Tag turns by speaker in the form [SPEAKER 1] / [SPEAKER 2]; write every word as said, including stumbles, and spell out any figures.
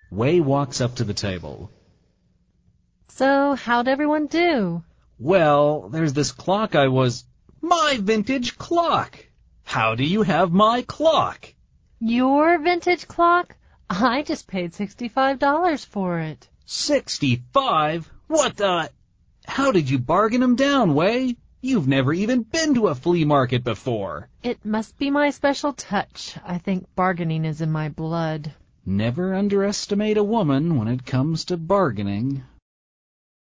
[SPEAKER 1] Wei walks up to the table.
[SPEAKER 2] So, how'd everyone do?
[SPEAKER 1] Well, there's this clock I was... My vintage clock! How do you have my clock?
[SPEAKER 2] Your vintage clock? I just paid sixty-five dollars for it.
[SPEAKER 1] Sixty-five? What the... How did you bargain 'em down, Wei? You've never even been to a flea market before.
[SPEAKER 2] It must be my special touch. I think bargaining is in my blood.
[SPEAKER 1] Never underestimate a woman when it comes to bargaining.